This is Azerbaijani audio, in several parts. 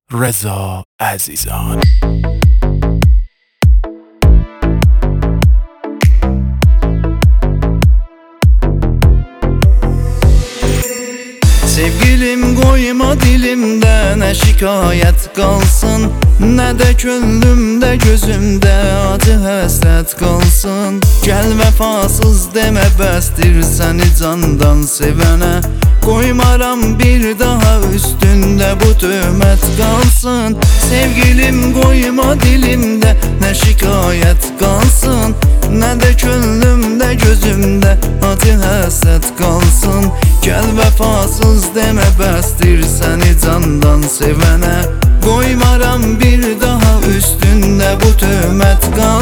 رضا عزیزان. Sevgilim koyma dilimde, ne şikayet kalsın, ne de gönlümde gözümde acı həsrət kalsın. Gel vefasız deme bəsdir seni candan sevene, koymaram bir daha üstünde bu töhmət kalsın. Sevgilim koyma dilimde, ne şikayet kalsın, ne de gönlümde gözümde acı həsrət kalsın. Gel vefasız deme bəsdir seni candan sevene, koymaram bir daha üstünde bu töhmət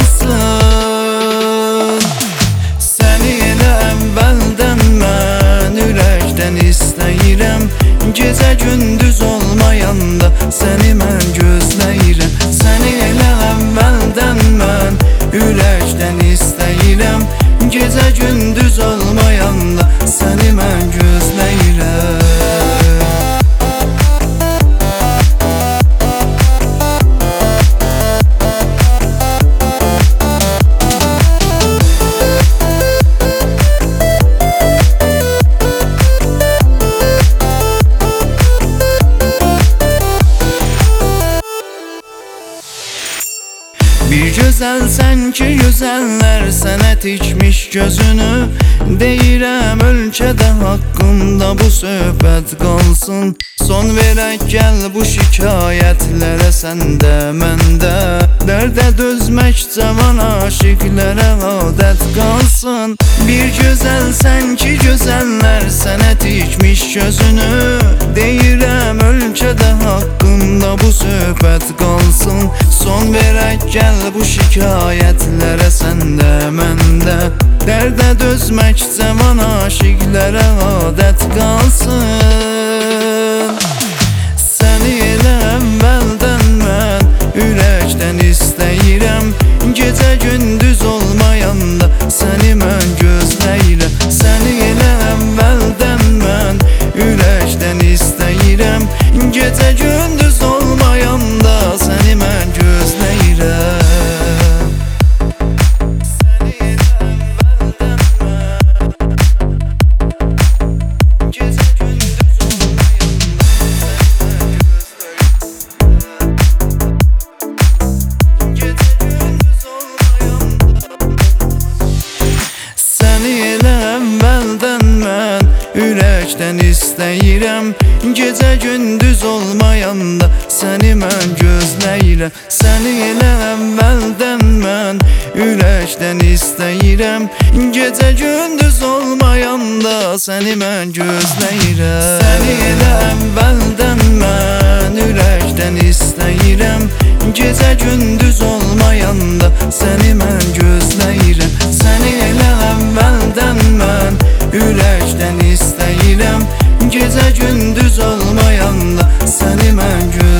kalsın. Seni elə əvvəldən mən ürəkdən istəyirəm, gecə gündüz olmayanda seni mən gözləyirəm. Seni elə əvvəldən mən ürəkdən istəyirəm, gecə gündüz olmayanda seni mən gözləyirəm. Bir gözəlsən ki, gözəllər sənə tikmiş gözünü, deyirəm ölkədə haqqında bu söhbət qalsın. Son verək gəl bu şikayətlərə səndə, məndə, dərdə dözmək cavan aşiqlərə adət qalsın. Bir gözəlsən ki, gözəllər sənə tikmiş gözünü, deyirəm ölkədə haqqında bu söhbət qalsın. Son verək gəl bu şikayətlərə səndə, məndə, dərdə dözmək cavan aşiqlərə adət qalsın. Səni elə əvvəldən mən ürəkdən istəyirəm, gecə gündüz olmayanda səni mən gözləyirəm. Səni elə əvvəldən mən ürəkdən istəyirəm, gecə gündüz olmayanda səni mən gözləyirəm. Ürəkdən istəyirəm, gecə gündüz olmayanda səni mən gözləyirəm. Səni elə əvvəldən mən ürəkdən istəyirəm, gecə gündüz olmayanda səni mən gözləyirəm. Səni elə əvvəldən mən ürəkdən istəyirəm, gecə gündüz olmayanda səni mən gözləyirəm. Səni elə əvvəldən mən ürəkdən istəyirəm, gecə gündüz olmayanda səni mən gözləyirəm.